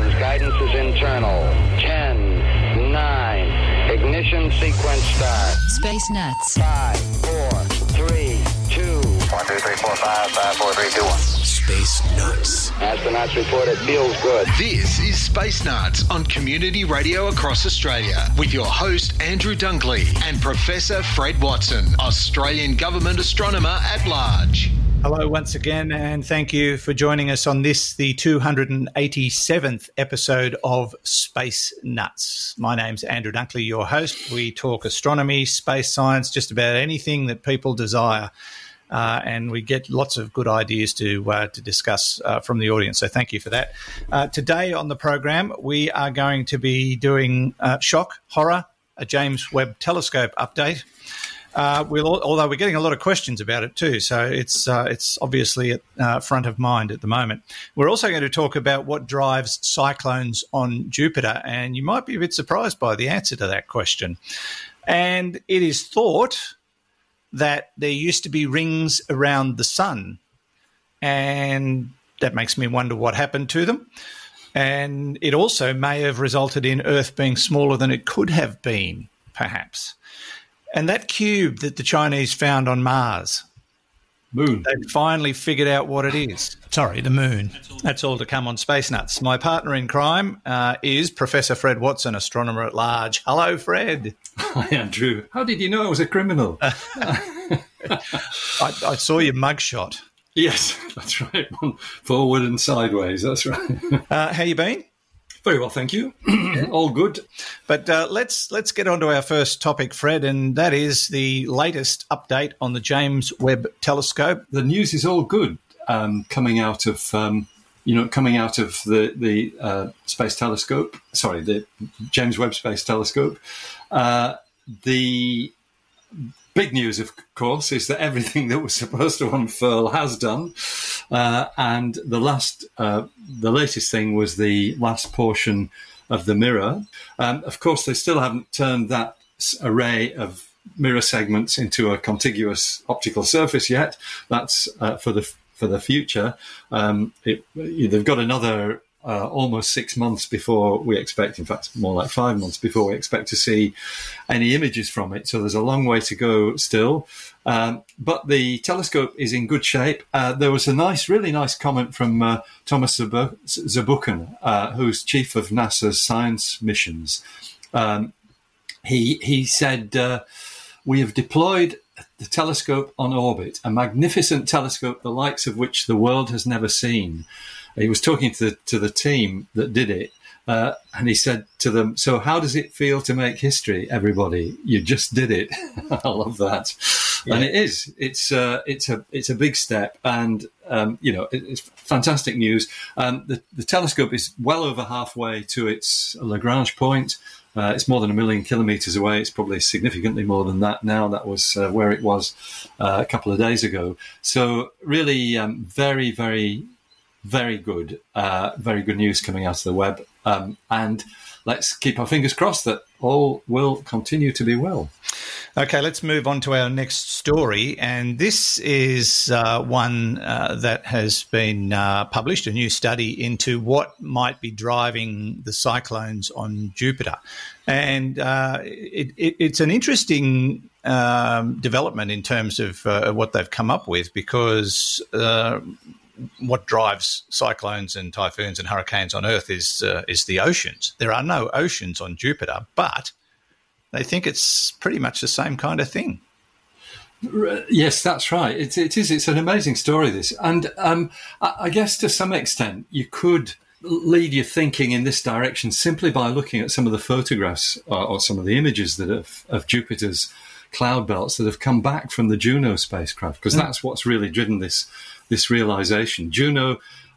seconds. Guidance is internal. 10, 9. Ignition sequence start. Space Nuts. 5, 4, 3, 2. 1, 2, 3, 4, 5, 5, 4, 3, 2, 1. Space Nuts. Astronauts report it feels good. This is Space Nuts on Community Radio across Australia with your host Andrew Dunkley and Professor Fred Watson, Australian Government Astronomer at Large. Hello once again, and thank you for joining us on this, the 287th episode of Space Nuts. My name's Andrew Dunkley, your host. We talk astronomy, space science, just about anything that people desire, and we get lots of good ideas to discuss from the audience, so thank you for that. Today on the program, we are going to be doing shock, horror, a James Webb Telescope update. Although we're getting a lot of questions about it too, so it's obviously at front of mind at the moment. We're also going to talk about what drives cyclones on Jupiter, and you might be a bit surprised by the answer to that question. And it is thought that there used to be rings around the sun, and that makes me wonder what happened to them. And it also may have resulted in Earth being smaller than it could have been, perhaps. And that cube that the Chinese found on Mars, moon, they've finally figured out what it is. Sorry, the moon. That's all to come on Space Nuts. My partner in crime is Professor Fred Watson, Astronomer at Large. Hello, Fred. Hi, Andrew. How did you know I was a criminal? I saw your mugshot. Yes, that's right. Forward and sideways, that's right. How you been? Very well, thank you. All good. But let's get on to our first topic, Fred, and that is the latest update on the James Webb Telescope. The news is all good coming out of the Space Telescope. Sorry, the James Webb Space Telescope. The big news, of course, is that everything that was supposed to unfurl has done, and the latest thing was the last portion of the mirror. Of course, they still haven't turned that array of mirror segments into a contiguous optical surface yet. That's for the future. They've got another almost 6 months before we expect, in fact, more like 5 months before we expect to see any images from it. So there's a long way to go still. But the telescope is in good shape. There was a really nice comment from Thomas Zurbuchen, who's chief of NASA's science missions. He said, we have deployed the telescope on orbit, a magnificent telescope the likes of which the world has never seen. He was talking to the team that did it, and he said to them, "So how does it feel to make history, everybody? You just did it." I love that, yeah. And it is. It's a big step, and it's fantastic news. The telescope is well over halfway to its Lagrange point. It's more than 1 million kilometres away. It's probably significantly more than that now. That was where it was a couple of days ago. So really, very, very, very good news coming out of the Webb. And let's keep our fingers crossed that all will continue to be well. Okay, let's move on to our next story. And this is one that has been published, a new study into what might be driving the cyclones on Jupiter. And it's an interesting development in terms of what they've come up with, because what drives cyclones and typhoons and hurricanes on Earth is the oceans. There are no oceans on Jupiter, but they think it's pretty much the same kind of thing. Yes, that's right. It is. It's an amazing story, this. And I guess to some extent you could lead your thinking in this direction simply by looking at some of the photographs or some of the images of Jupiter's cloud belts that have come back from the Juno spacecraft, because that's what's really driven this realization. Juno,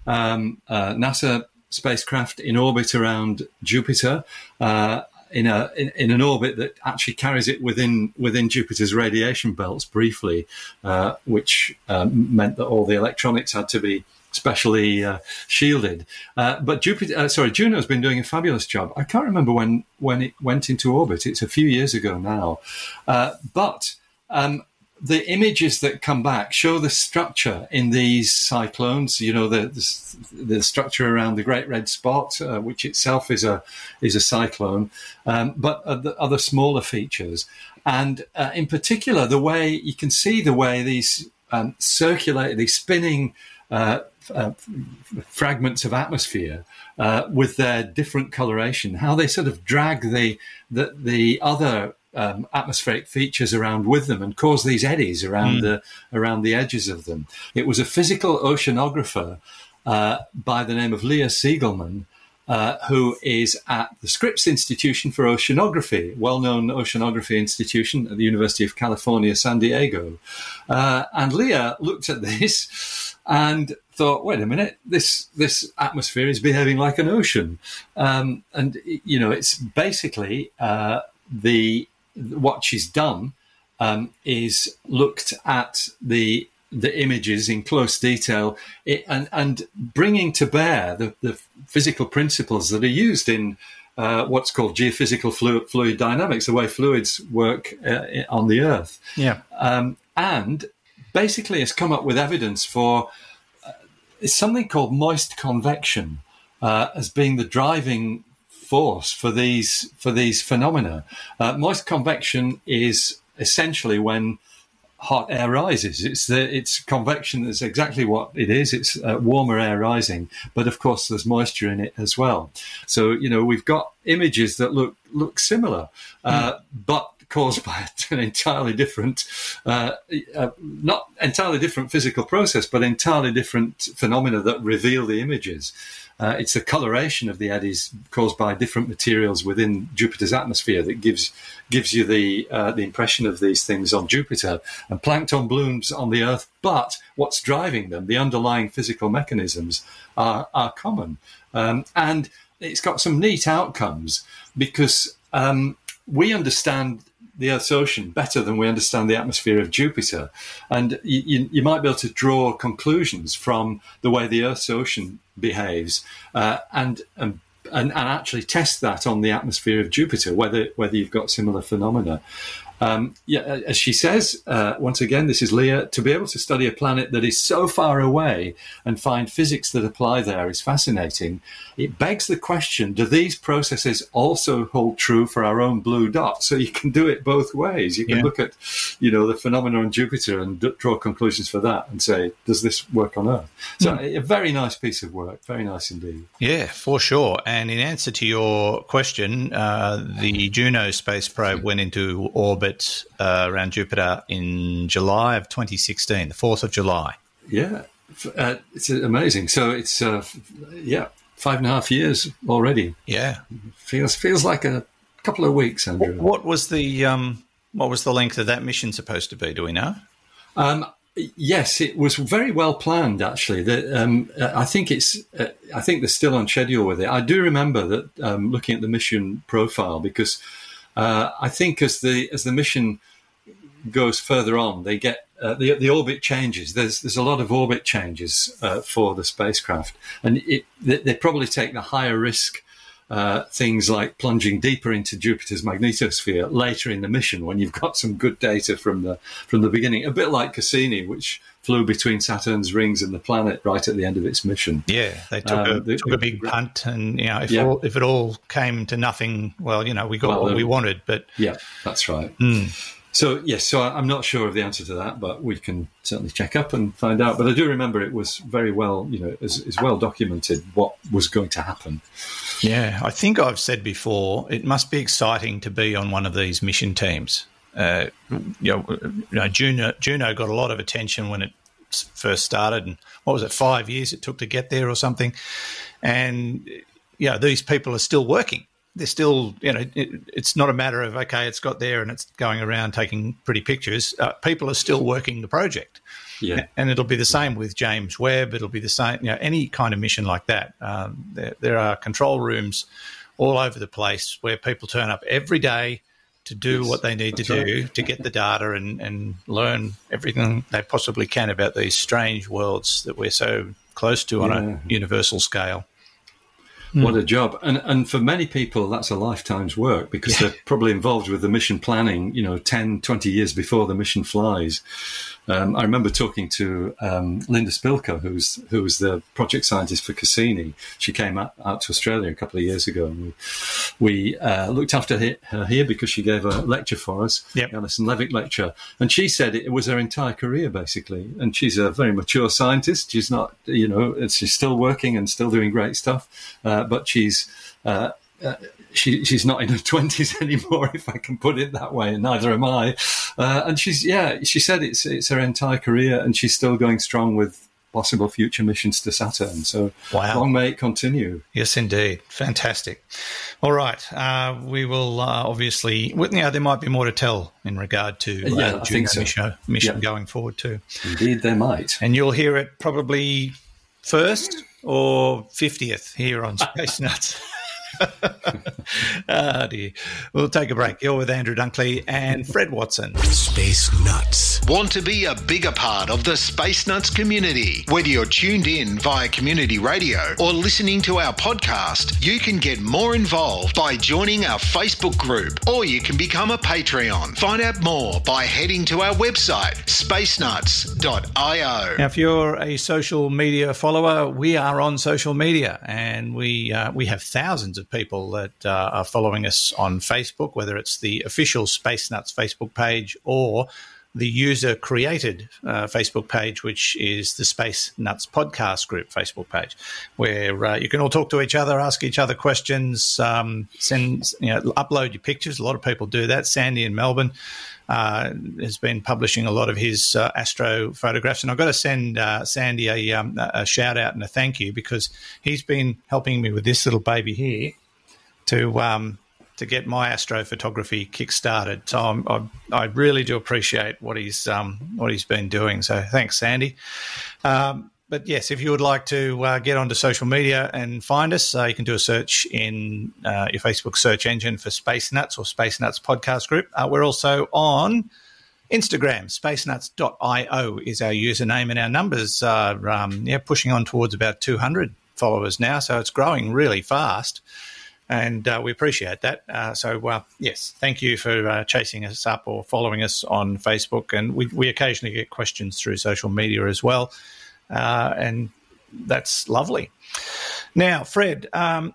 NASA spacecraft in orbit around Jupiter, in an orbit that actually carries it within Jupiter's radiation belts briefly, which meant that all the electronics had to be specially shielded. But Juno's been doing a fabulous job. I can't remember when it went into orbit. It's a few years ago now. But the images that come back show the structure in these cyclones. The structure around the Great Red Spot, which itself is a cyclone, but other smaller features, and in particular, the way you can see the way these circulate, these spinning fragments of atmosphere with their different coloration, how they sort of drag the other atmospheric features around with them and cause these eddies around the edges of them. It was a physical oceanographer by the name of Leah Siegelman, who is at the Scripps Institution for Oceanography, well-known oceanography institution at the University of California, San Diego. And Leah looked at this and thought, wait a minute, this atmosphere is behaving like an ocean. And, it's basically what she's done is looked at the images in close detail and bringing to bear the physical principles that are used in what's called geophysical fluid dynamics, the way fluids work on the Earth. Yeah. And basically has come up with evidence for something called moist convection as being the driving force for these phenomena. Moist convection is essentially when hot air rises. It's convection is exactly what it is. It's warmer air rising, but of course there's moisture in it as well. So we've got images that look similar, but caused by an entirely different, not entirely different physical process, but entirely different phenomena that reveal the images. It's the coloration of the eddies caused by different materials within Jupiter's atmosphere that gives you the impression of these things on Jupiter, and plankton blooms on the Earth. But what's driving them, the underlying physical mechanisms, are common, and it's got some neat outcomes because we understand the Earth's ocean better than we understand the atmosphere of Jupiter, and you might be able to draw conclusions from the way the Earth's ocean behaves, and actually test that on the atmosphere of Jupiter, whether you've got similar phenomena. As she says, once again, this is Leah, to be able to study a planet that is so far away and find physics that apply there is fascinating. It begs the question, do these processes also hold true for our own blue dot? So you can do it both ways. You can look at, the phenomena on Jupiter and draw conclusions for that and say, does this work on Earth? So a very nice piece of work, very nice indeed. Yeah, for sure. And in answer to your question, the Juno space probe went into orbit around Jupiter in July of 2016, the 4th of July. Yeah, it's amazing. So it's 5.5 years already. Yeah, feels like a couple of weeks, Andrew. What was the length of that mission supposed to be? Do we know? Yes, it was very well planned. Actually, I think they're still on schedule with it. I do remember that looking at the mission profile, because I think as the mission goes further on, they get the orbit changes. There's a lot of orbit changes for the spacecraft, and they probably take the higher risk things like plunging deeper into Jupiter's magnetosphere later in the mission when you've got some good data from the beginning. A bit like Cassini, which flew between Saturn's rings and the planet right at the end of its mission. Yeah, they took a big punt, and if it all came to nothing, we got what we wanted. But yeah, that's right. So yes, I'm not sure of the answer to that, but we can certainly check up and find out. But I do remember it was very well, is well documented what was going to happen. Yeah, I think I've said before, it must be exciting to be on one of these mission teams. Juno got a lot of attention when it first started, and what was it, 5 years it took to get there or something? And these people are still working. They're still, it's not a matter of, okay, it's got there and it's going around taking pretty pictures. People are still working the project. Yeah. And it'll be the same with James Webb. It'll be the same, any kind of mission like that. There are control rooms all over the place where people turn up every day to do what they need to do to get the data and learn everything they possibly can about these strange worlds that we're so close to on a universal scale. What a job. And for many people, that's a lifetime's work because they're probably involved with the mission planning, 10, 20 years before the mission flies. I remember talking to Linda Spilker, who was the project scientist for Cassini. She came out to Australia a couple of years ago, and we looked after her here because she gave a lecture for us, the Alison Levick lecture. And she said it was her entire career, basically. And she's a very mature scientist. She's not, she's still working and still doing great stuff. But she's not in her 20s anymore, if I can put it that way, and neither am I. And she said it's her entire career, and she's still going strong with possible future missions to Saturn. So long may it continue. Yes, indeed. Fantastic. All right. We will obviously, there might be more to tell in regard to I think so. mission going forward too. Indeed, they might. And you'll hear it probably first or 50th here on Space Nuts. Oh dear. We'll take a break. You're with Andrew Dunkley and Fred Watson. Space Nuts. Want to be a bigger part of the Space Nuts community? Whether you're tuned in via community radio or listening to our podcast, you can get more involved by joining our Facebook group, or you can become a Patreon. Find out more by heading to our website, spacenuts.io. Now, if you're a social media follower, we are on social media, and we have thousands of people that are following us on Facebook, whether it's the official Space Nuts Facebook page or the user-created Facebook page, which is the Space Nuts Podcast Group Facebook page, where you can all talk to each other, ask each other questions, upload your pictures. A lot of people do that. Sandy in Melbourne has been publishing a lot of his astro photographs, and I've got to send Sandy a shout-out and a thank you, because he's been helping me with this little baby here to get my astrophotography kick-started. So I really do appreciate what he's been doing. So thanks, Sandy. But yes, if you would like to get onto social media and find us, you can do a search in your Facebook search engine for Space Nuts or Space Nuts Podcast Group. We're also on Instagram. Spacenuts.io is our username, and our numbers are pushing on towards about 200 followers now. So it's growing really fast. And we appreciate that. Yes, thank you for chasing us up or following us on Facebook. And we occasionally get questions through social media as well, and that's lovely. Now, Fred,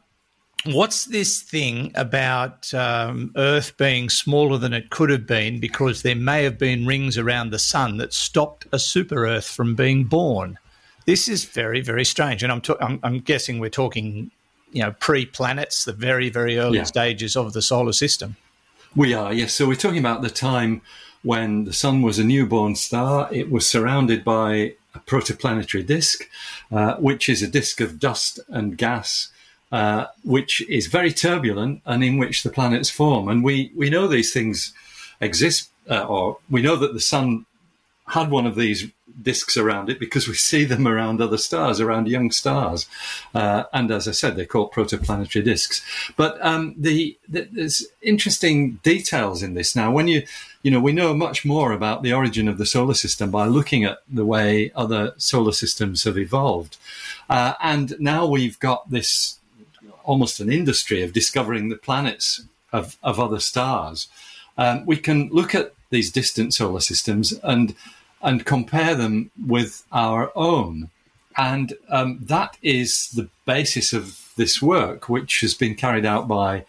what's this thing about Earth being smaller than it could have been because there may have been rings around the sun that stopped a super Earth from being born? This is very, very strange. And I'm guessing we're talking pre-planets, the very, very early stages of the solar system. We are, yes. So we're talking about the time when the sun was a newborn star. It was surrounded by a protoplanetary disk, which is a disk of dust and gas, which is very turbulent and in which the planets form. And we know these things exist, or we know that the sun had one of these disks around it because we see them around other stars, around young stars. And as I said, they're called protoplanetary disks. But there's interesting details in this. Now, when we know much more about the origin of the solar system by looking at the way other solar systems have evolved. And now we've got this almost an industry of discovering the planets of other stars. We can look at these distant solar systems and compare them with our own. And that is the basis of this work, which has been carried out by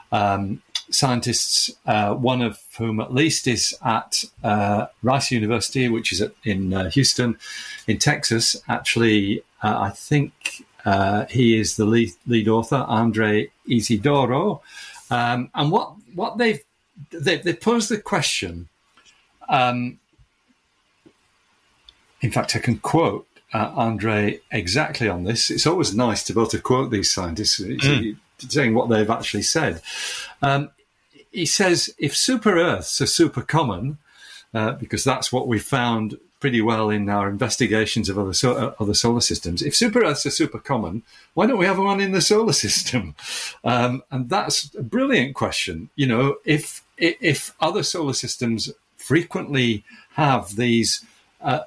scientists, one of whom at least is at Rice University, which is in Houston, in Texas. Actually, I think he is the lead author, Andre Isidoro. And what they posed the question. In fact, I can quote Andre exactly on this. It's always nice to be able to quote these scientists, saying what they've actually said. He says, if super Earths are super common, because that's what we found pretty well in our investigations of other solar systems, if super Earths are super common, why don't we have one in the solar system? And that's a brilliant question. If other solar systems frequently have these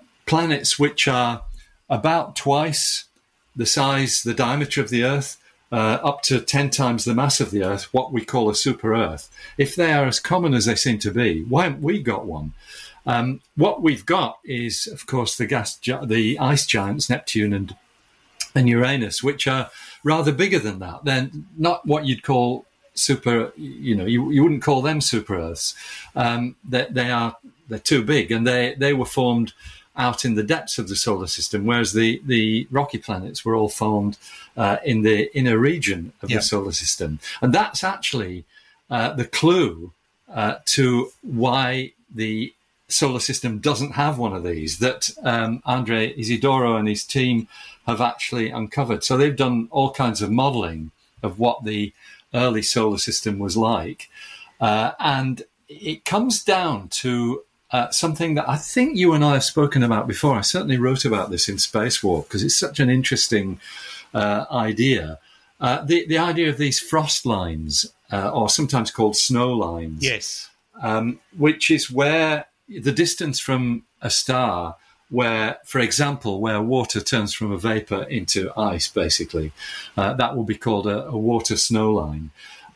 planets which are about twice the size, the diameter of the Earth, up to 10 times the mass of the Earth, what we call a super-Earth, if they are as common as they seem to be, why haven't we got one? What we've got is, of course, the ice giants, Neptune and Uranus, which are rather bigger than that. They're not what you'd call super, you wouldn't call them super-Earths. They're too big, and they were formed out in the depths of the solar system, whereas the rocky planets were all formed in the inner region of the solar system. And that's actually the clue to why the solar system doesn't have one of these, that Andre Isidoro and his team have actually uncovered. So they've done all kinds of modeling of what the early solar system was like. And it comes down to something that I think you and I have spoken about before. I certainly wrote about this in Spacewalk because it's such an interesting idea. The idea of these frost lines, or sometimes called snow lines. Yes. Which is where the distance from a star, where, for example, where water turns from a vapor into ice, basically, that will be called a water snow line.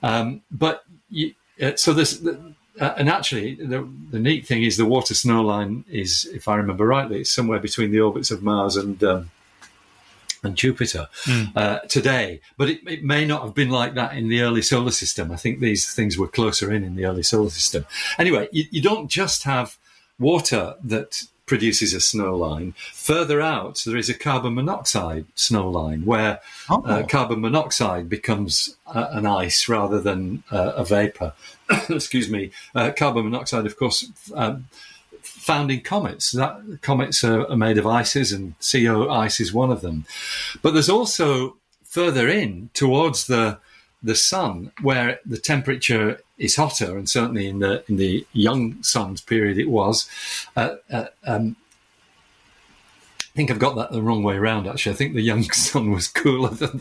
So this. And actually, the neat thing is the water snow line is, if I remember rightly, it's somewhere between the orbits of Mars and Jupiter today. But it may not have been like that in the early solar system. I think these things were closer in the early solar system. Anyway, you don't just have water that produces a snow line. Further out, there is a carbon monoxide snow line where carbon monoxide becomes an ice rather than a vapor. Excuse me. Carbon monoxide, of course, found in comets. Comets are made of ices, and CO ice is one of them. But there's also further in towards the sun, where the temperature is hotter, and certainly in the young sun's period it was. I think I've got that the wrong way around. Actually, I think the young sun was cooler than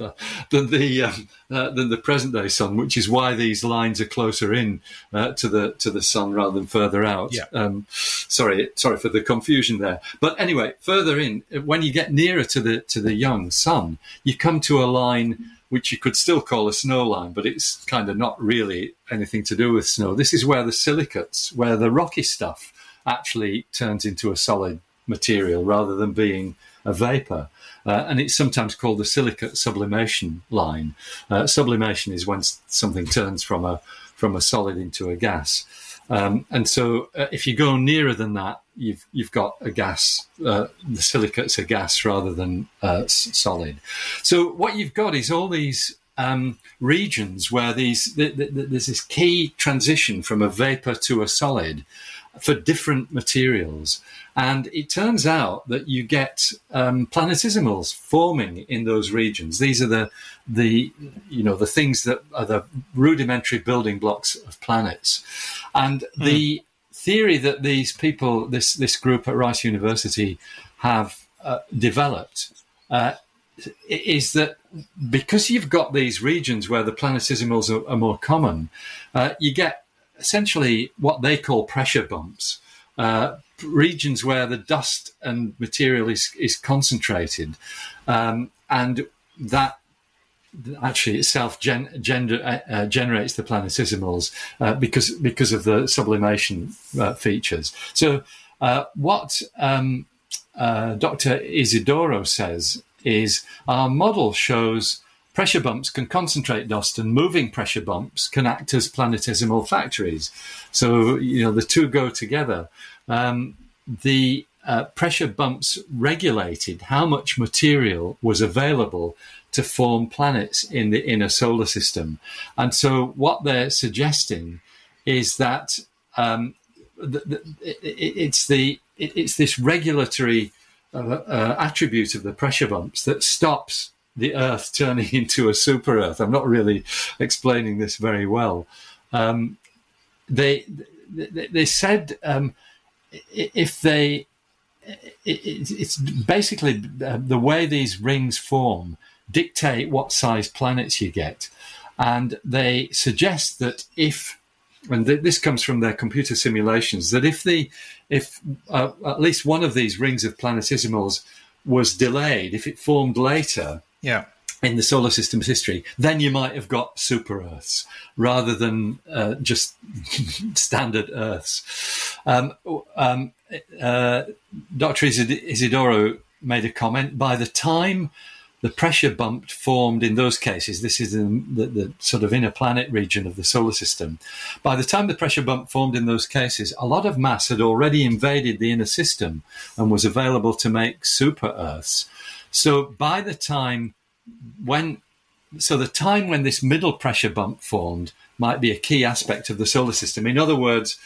the present day sun, which is why these lines are closer in to the sun rather than further out. Yeah. Sorry for the confusion there. But anyway, further in, when you get nearer to the young sun, you come to a line which you could still call a snow line, but it's kind of not really anything to do with snow. This is where the silicates, where the rocky stuff actually turns into a solid material rather than being a vapor. And it's sometimes called the silicate sublimation line. Sublimation is when something turns from a solid into a gas. And so if you go nearer than that, you've got a gas. The silicate's a gas rather than solid. So what you've got is all these regions where there's this key transition from a vapor to a solid for different materials. And it turns out that you get planetesimals forming in those regions. These are the things that are the rudimentary building blocks of planets. And the theory that these people, this group at Rice University, have developed is that because you've got these regions where the planetesimals are more common, you get essentially what they call pressure bumps, regions where the dust and material is concentrated, and that actually itself generates the planetesimals because of the sublimation features. So what Dr. Isidoro says is our model shows pressure bumps can concentrate dust, and moving pressure bumps can act as planetesimal factories. So, the two go together. The pressure bumps regulated how much material was available to form planets in the inner solar system. And so what they're suggesting is that it's this regulatory attribute of the pressure bumps that stops the Earth turning into a super Earth. I'm not really explaining this very well. They said it's basically the way these rings form dictate what size planets you get, and they suggest that this comes from their computer simulations, that if at least one of these rings of planetesimals was delayed, if it formed later, in the solar system's history, then you might have got super Earths rather than just standard Earths. Dr. Isidoro made a comment. By the time the pressure bump formed in those cases, this is in the sort of inner planet region of the solar system. By the time the pressure bump formed in those cases, a lot of mass had already invaded the inner system and was available to make super Earths. So by the time when this middle pressure bump formed might be a key aspect of the solar system. In other words,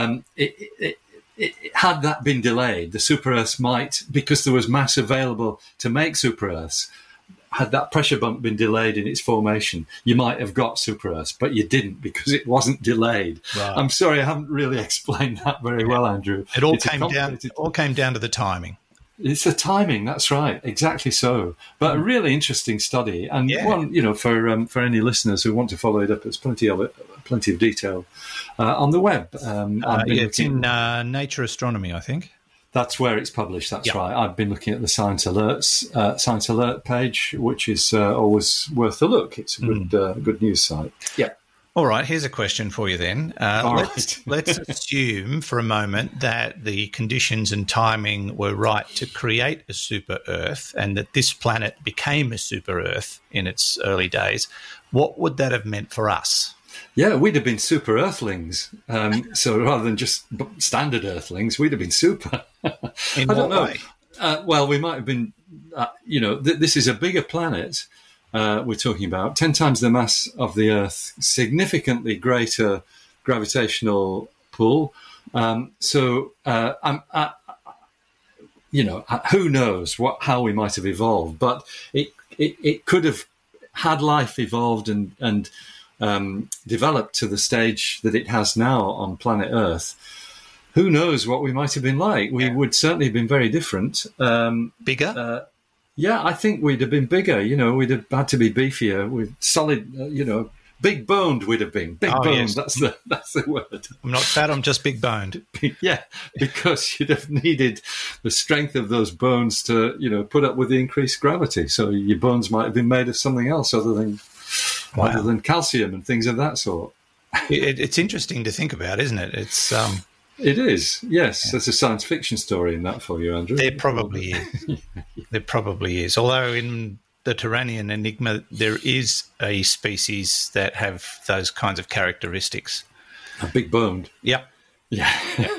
had that been delayed, the super Earths might, because there was mass available to make super Earths, had that pressure bump been delayed in its formation, you might have got super Earths, but you didn't because it wasn't delayed. Right. I'm sorry, I haven't really explained that very well, Andrew. It all came down to the timing. It's the timing, that's right, exactly so. But a really interesting study, and one, for any listeners who want to follow it up, there's plenty of detail on the web. It's in Nature Astronomy, I think. That's where it's published. That's right. I've been looking at the Science Alert page, which is always worth a look. It's a good news site. Yeah. All right, here's a question for you then. Let's assume for a moment that the conditions and timing were right to create a super Earth and that this planet became a super Earth in its early days. What would that have meant for us? Yeah, we'd have been super Earthlings. So rather than just standard Earthlings, we'd have been super. In what way? Well, we might have been, this is a bigger planet. We're talking about 10 times the mass of the Earth, significantly greater gravitational pull. Who knows how we might have evolved, but it could have had life evolved and developed to the stage that it has now on planet Earth. Who knows what we might have been like? We would certainly have been very different. Bigger? Yeah, I think we'd have been bigger. We'd have had to be beefier. With solid, big boned. We'd have been big boned. Yes. That's the word. I'm not fat. I'm just big boned. Yeah, because you'd have needed the strength of those bones to, put up with the increased gravity. So your bones might have been made of something else other than calcium and things of that sort. It's interesting to think about, isn't it? It's. It is, yes. Yeah. There's a science fiction story in that for you, Andrew. There probably is. There probably is. Although in the Turanian enigma, there is a species that have those kinds of characteristics. A big boned. Yep. Yeah.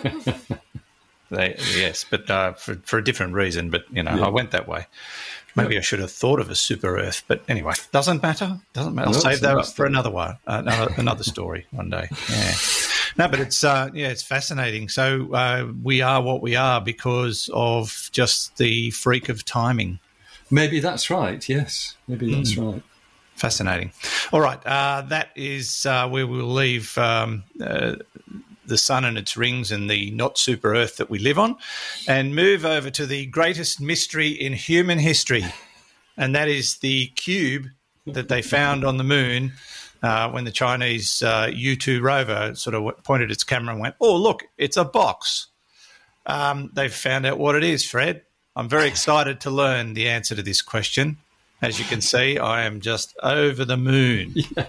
Yes, but for a different reason. But, I went that way. Maybe I should have thought of a super Earth. But anyway, doesn't matter. I'll save that for another one, another story one day. Yeah. No, but it's fascinating. So we are what we are because of just the freak of timing. Maybe that's right. Yes, maybe that's right. Fascinating. All right, that is where we'll leave the sun and its rings and the not super Earth that we live on, and move over to the greatest mystery in human history, and that is the cube that they found on the moon. When the Chinese U-2 rover sort of pointed its camera and went, "Oh, look, it's a box." They've found out what it is, Fred. I'm very excited to learn the answer to this question. As you can see, I am just over the moon. Yeah.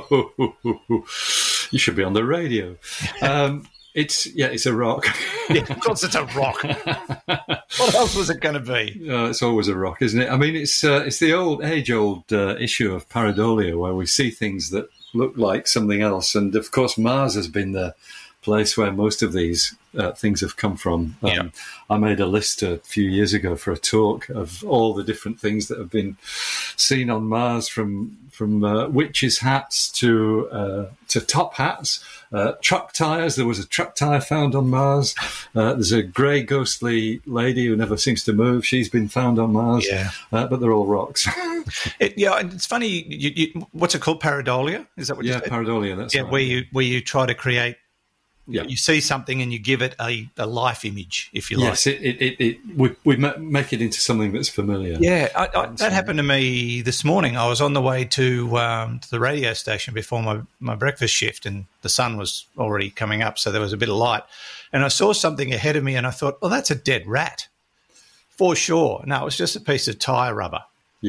You should be on the radio. It's a rock. Yeah, of course it's a rock. What else was it going to be? It's always a rock, isn't it? I mean, it's the age-old issue of pareidolia where we see things that look like something else. And, of course, Mars has been the place where most of these things have come from. I made a list a few years ago for a talk of all the different things that have been seen on Mars, from witches' hats to top hats, truck tires. There was a truck tire found on Mars. There's a grey ghostly lady who never seems to move. She's been found on Mars. Yeah. But they're all rocks. It's funny. You, what's it called? Pareidolia? Is that what you said? Yeah, pareidolia. That's right. Where you try to create. Yeah. You see something and you give it a life image, if you like. Yes, we make it into something that's familiar. Yeah, that happened to me this morning. I was on the way to the radio station before my breakfast shift, and the sun was already coming up, so there was a bit of light. And I saw something ahead of me, and I thought, that's a dead rat, for sure. No, it was just a piece of tyre rubber. Yeah.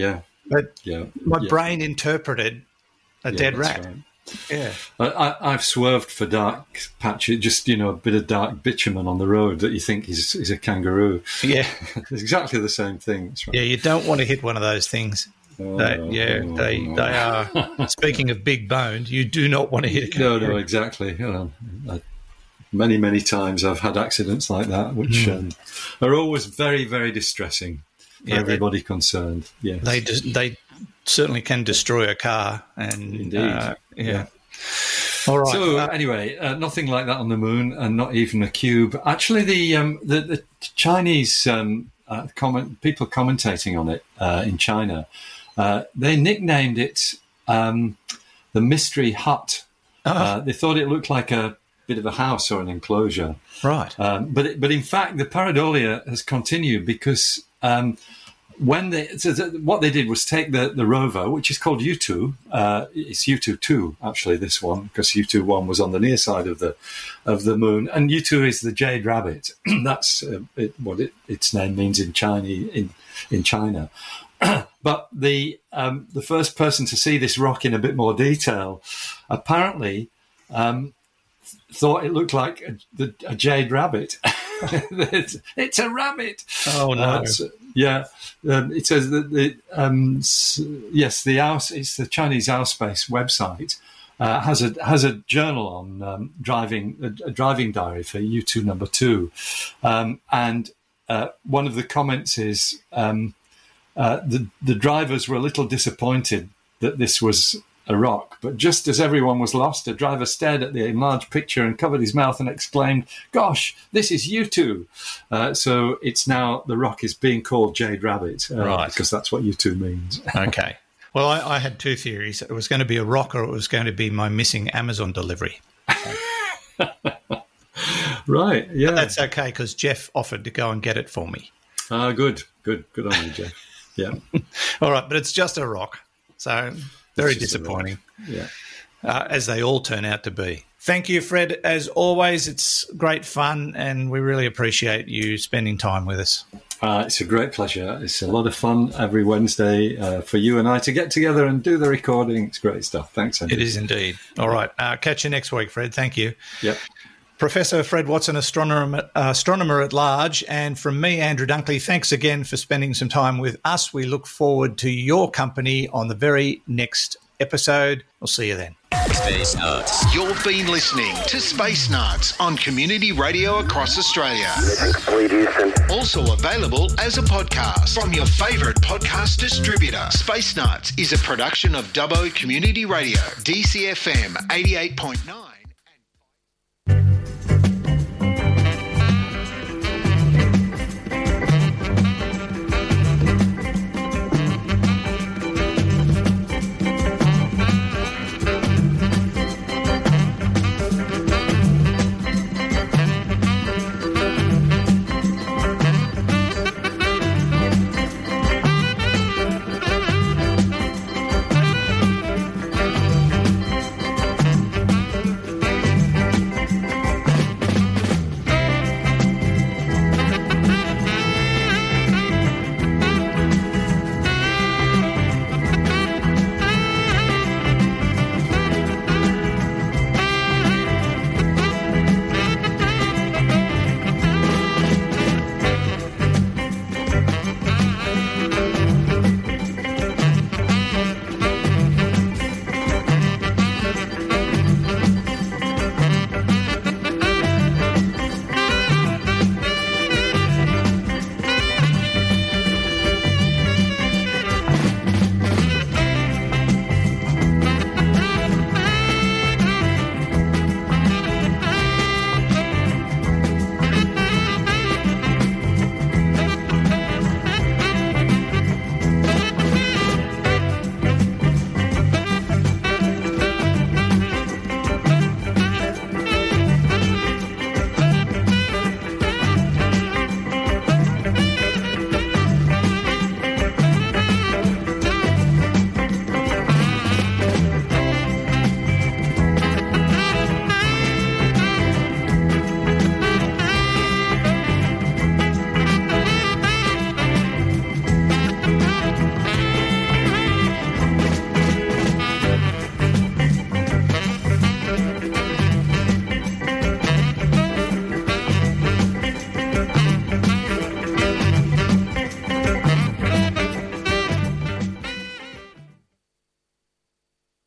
But my brain interpreted a dead rat. Right. Yeah. I've swerved for dark patches, just, a bit of dark bitumen on the road that you think is a kangaroo. Yeah. It's exactly the same thing. Right. Yeah, you don't want to hit one of those things. They are, speaking of big boned, you do not want to hit a kangaroo. No, exactly. Many, many times I've had accidents like that, which are always very, very distressing for everybody concerned. Yes. They certainly can destroy a car. And indeed. Yeah. All right. So anyway, nothing like that on the moon, and not even a cube. Actually, the Chinese people commentating on it in China, they nicknamed it the Mystery Hut. They thought it looked like a bit of a house or an enclosure. Right. But in fact, the pareidolia has continued because what they did was take the rover, which is called Yutu. It's Yutu 2, actually, this one, because Yutu 1 was on the near side of the moon, and Yutu is the jade rabbit. That's what its name means in China. But the first person to see this rock in a bit more detail apparently thought it looked like a jade rabbit. It's a rabbit. Oh no! It says that it's the Chinese Aerospace website has a journal on driving, a driving diary for U2 number 2, and one of the comments is the drivers were a little disappointed that this was a rock, but just as everyone was lost, a driver stared at the enlarged picture and covered his mouth and exclaimed, "Gosh, this is U2." So it's now, the rock is being called Jade Rabbit, right, because that's what U2 means. Okay. Well, I had two theories. It was going to be a rock, or it was going to be my missing Amazon delivery. Right, yeah. But that's okay, because Jeff offered to go and get it for me. Good on you, Jeff. Yeah. All right, but it's just a rock, so very disappointing. Yeah. As they all turn out to be. Thank you, Fred. As always, it's great fun, and we really appreciate you spending time with us. It's a great pleasure. It's a lot of fun every Wednesday for you and I to get together and do the recording. It's great stuff. Thanks, Andrew. It is indeed. All right. Catch you next week, Fred. Thank you. Yep. Professor Fred Watson, astronomer at large, and from me, Andrew Dunkley, thanks again for spending some time with us. We look forward to your company on the very next episode. We'll see you then. Space Nuts. You've been listening to Space Nuts on Community Radio across Australia. Also available as a podcast from your favourite podcast distributor. Space Nuts is a production of Dubbo Community Radio, DCFM 88.9.